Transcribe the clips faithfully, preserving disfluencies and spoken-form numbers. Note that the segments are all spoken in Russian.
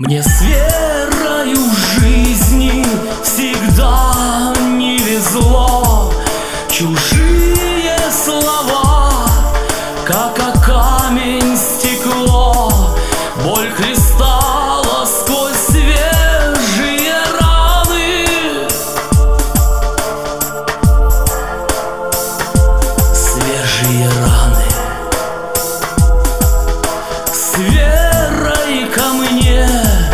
Мне с верою в жизни всегда не везло. Чужие слова, как о камень стекло, боль хлестала сквозь свежие раны. Свежие раны. С верой ко мне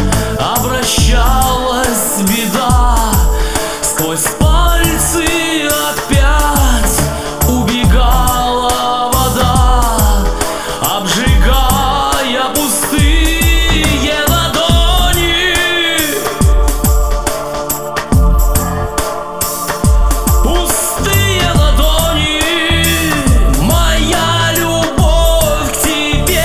обращалась беда, сквозь пальцы опять убегала вода, обжигая пустые ладони. Пустые ладони. Моя любовь к тебе,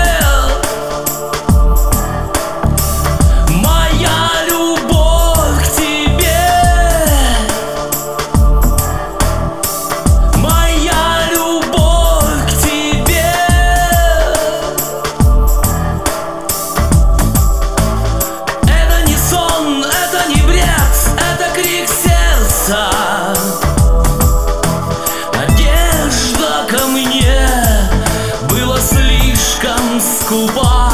моя любовь к тебе, моя любовь к тебе. Это не сон, это не бред, это крик сердца. Надежда ко мне была слишком скупа,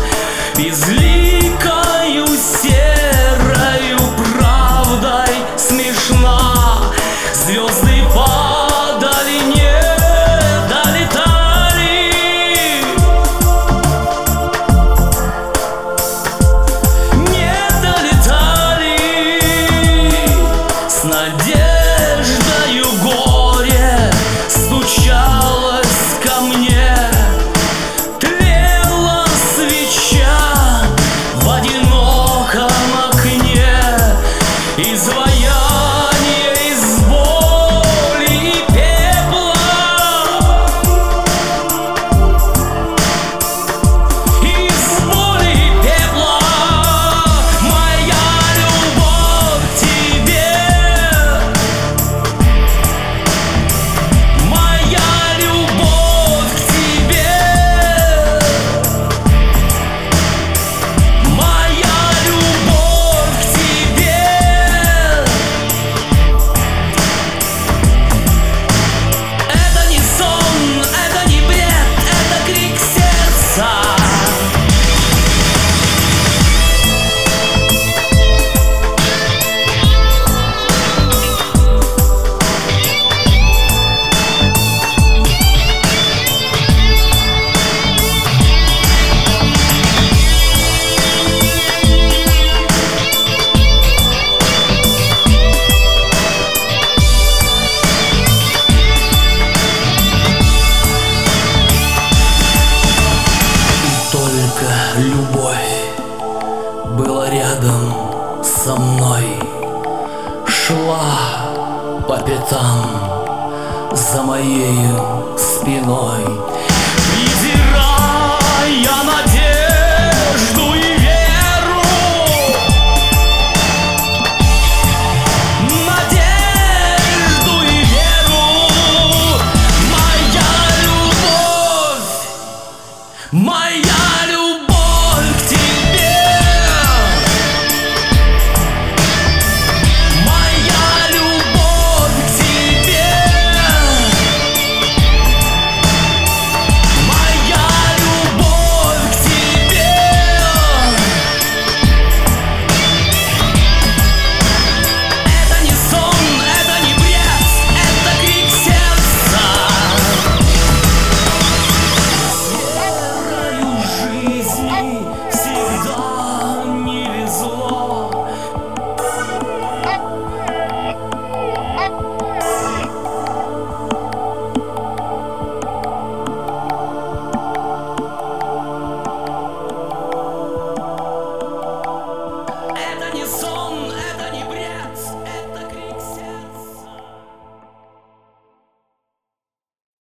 безликою серою правдой смешна. Звезды падали, не долетали, не долетали. С надеждою горе стучалось ко мне, тлела свеча в одиноком окне. Изваяние из боли и пепла, из боли и пепла. Моя любовь к тебе, моя любовь к тебе, моя любовь к тебе. Это не сон, это не бред, это крик сердца. Только любовь была рядом со мной, шла по пятам за моею спиной.